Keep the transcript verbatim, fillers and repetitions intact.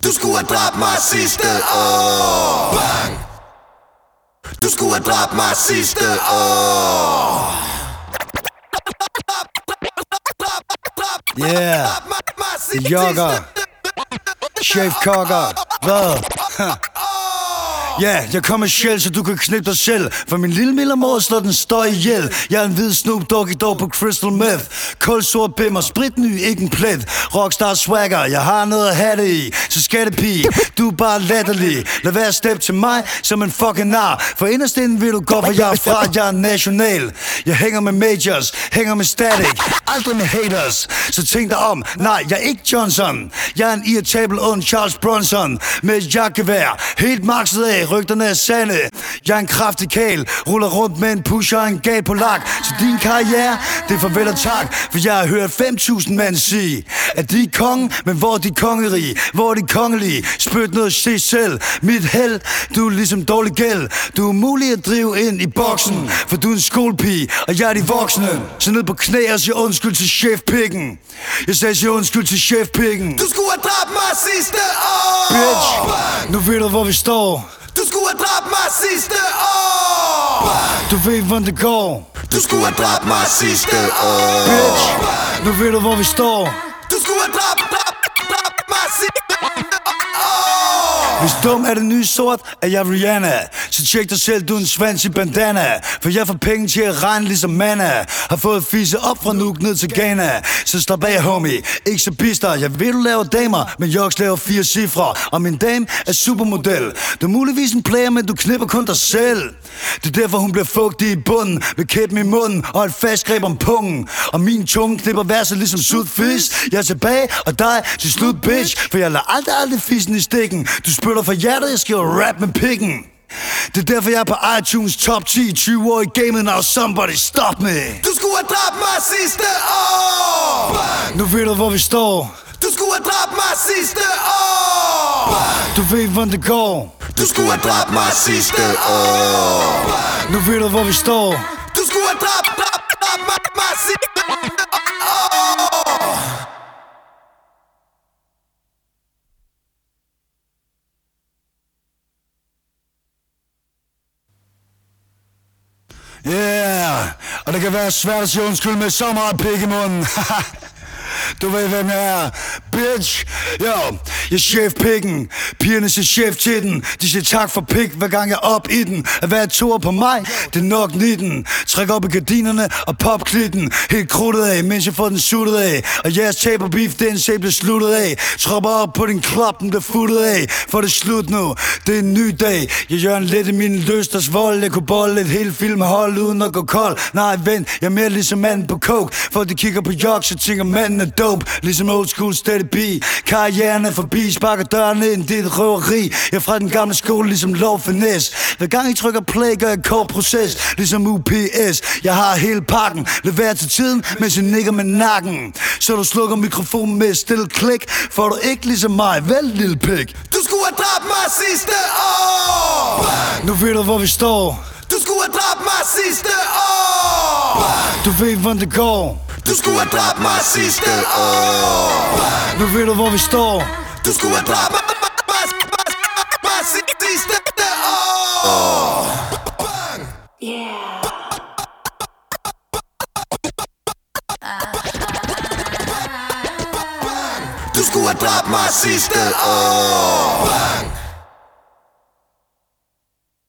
Du skulle have dræbt mig sidste år. Bang. Du skulle have dræbt mig sidste år. Yeah. Jogger. Chef Cocker. Hvad? Ja, yeah, jeg kommer selv, så du kan knippe dig selv. For min lille millermor slår den støj ihjel. Jeg er en hvid Snoop Dogg i dag på crystal meth. Kold sort bimmer, spritny, ikke en plet. Rockstar swagger, jeg har noget at have det i. Så skattepige, du er bare latterlig. Lad være step til mig som en fucking nar. For inderst inden vil du gå, for jeg er fra, jeg er national. Jeg hænger med majors, hænger med static, aldrig med haters. Så tænk dig om, nej, jeg er ikke Johnson. Jeg er en irritabel ond Charles Bronson. Med et jakkevær, helt makset af. Rygterne er sande. Jeg er en kraftig kæl. Ruller rundt med en pusher og en gal på lak. Så din karriere, det er farvel og tak. For jeg har hørt fem tusind mand sige, at de er kongen, men hvor er de kongerige? Hvor er de kongelige? Spyt noget sig selv. Mit held, du er ligesom dårlig gæld. Du er mulig at drive ind i boksen. For du er en skolepige, og jeg er de voksne. Så ned på knæ og siger undskyld til chefpikken. Jeg sagde siger undskyld til chefpikken. Du skulle have dræbt mig sidste år. Bitch, nu ved du hvor vi står. Du skulle have dræbt mig sidste år. Du ved hvordan det går. Du skulle have dræbt mig sidste år. Bitch, nu ved du hvor vi står. Du skulle have dræbt, dræbt, dræbt mig sidste år. Hvis dum er det nye sort, er jeg Rihanna. Så tjek dig selv, du er en svans i bandana. For jeg får penge til at regne ligesom manna. Har fået fisse op fra Nuuk ned til Ghana. Så slap af homie, ikke så bister. Jeg ved du laver damer, men Joks laver fire cifre. Og min dame er supermodel. Du er muligvis en player, men du knipper kun dig selv. Det er derfor hun bliver fugtig i bunden. Med kæppen i munden og et fast greb om pungen. Og min tunge knipper verset ligesom sudfisk. Jeg er tilbage, og dig til slut bitch. For jeg lader aldrig aldrig fissen i stikken. Du spytter for hjertet, jeg skal rap med pikken. Det er derfor jeg er på iTunes top ti. Tyve år i gamet, now somebody stop me. Du skulle have dræbt mig sidste år. Bang. Nu ved du hvor vi står. Du skulle have dræbt mig sidste år. Bang. Du ved hvordan det går. Du skulle have dræbt mig sidste år. Bang. Nu ved du hvor vi står. Du skulle have dræbt, dræbt, dræbt mig, mig sidste år. Yeah, og det kan være svært at sige undskyld med så meget pik i munden. Du ved hvem jeg er, bitch. Yo, jeg er chef-pikken. Pigerne siger chef til den. De siger tak for pik, hver gang jeg er op i den. At være toer på mig, det er nok nitten. Træk op i gardinerne og pop klitten. Helt krudtet af, mens jeg får den suttet af. Og jeres taber beef, den sag bliver sluttet af. Tropper op på din klap, den bliver futtet af. For det er slut nu, det er en ny dag. Jeg gør en lidt i min løsters vold. Jeg kunne bolle et helt filmhold uden at gå kold. Nej, vent, jeg er mere ligesom manden på coke. For de kigger på jok, så tænker manden er dope. Ligesom old school steady B. Karrieren er forbi, sparker dørene ind, det er et røveri. Jeg er fra den gamle skole, ligesom lov finesse. Hver gang I trykker play, gør jeg kort proces. Ligesom U P S, jeg har hele pakken. Lever til tiden, mens jeg nikker med nakken. Så du slukker mikrofonen med et stille klik. Får du ikke ligesom mig, vel lille pik. Du skulle have dræbt mig sidste år. Bang. Nu ved du hvor vi står. Du skulle have dræbt mig sidste år. Bang. Du ved hvordan det går. Du skulle have dræbt mig sidste år. Bang. Nu ved du hvor vi står. Du skulle have dræbt mig, mig, mig, mig sidste år. Bang. Yeah. Du skulle have dræbt mig sidste år.